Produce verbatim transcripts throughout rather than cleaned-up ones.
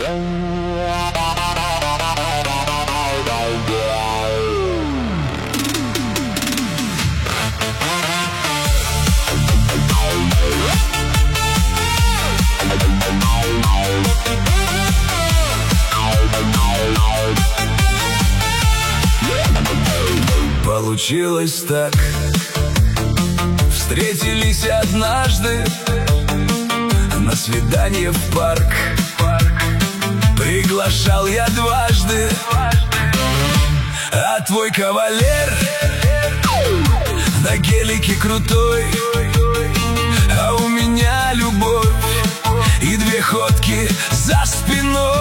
Получилось так. Встретились однажды на свидание в парк. Приглашал я дважды, а твой кавалер на гелике крутой, а у меня любовь и две ходки за спиной.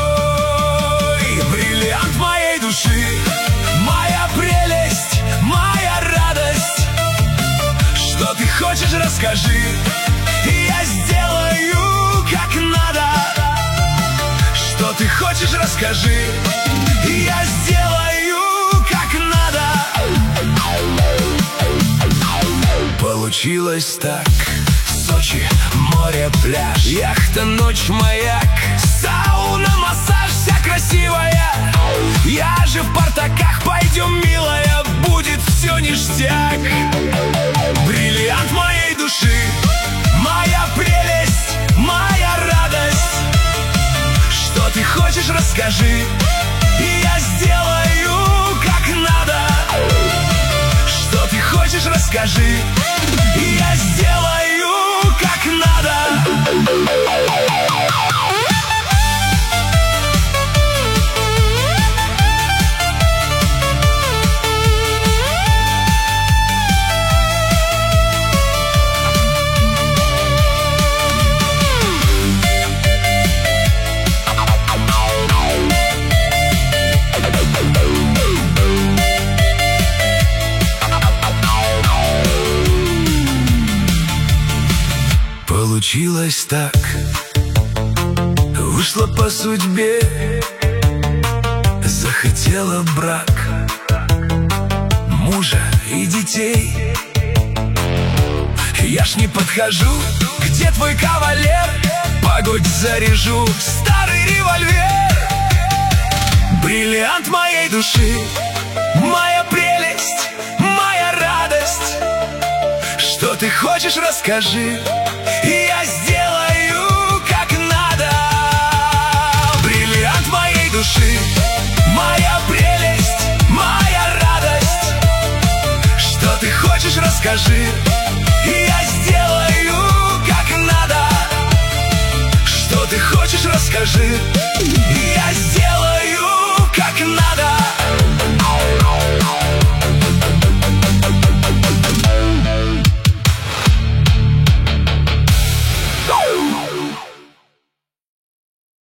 Бриллиант моей души, моя прелесть, моя радость. Что ты хочешь, расскажи, и я сделаю как надо. Что ты хочешь, расскажи, и я сделаю как надо. Получилось так. Сочи, море, пляж, яхта, ночь, маяк, сауна, массаж, вся красивая. Я же в портаках, пойдем, милая, будет все ништяк. Бриллиант моей души, моя прелесть, моя радость. Что ты хочешь, расскажи, и я сделаю как надо. Что ты хочешь, расскажи, и я сделаю как надо. Получилось так. Вышла по судьбе, захотела брак, мужа и детей. Я ж не подхожу, где твой кавалер? Погодь, заряжу старый револьвер. Бриллиант моей души, моя прелесть, моя радость. Что ты хочешь, расскажи, и я сделаю как надо. Бриллиант моей души, моя прелесть, моя радость. Что ты хочешь, расскажи, и я сделаю как надо. Что ты хочешь, расскажи, и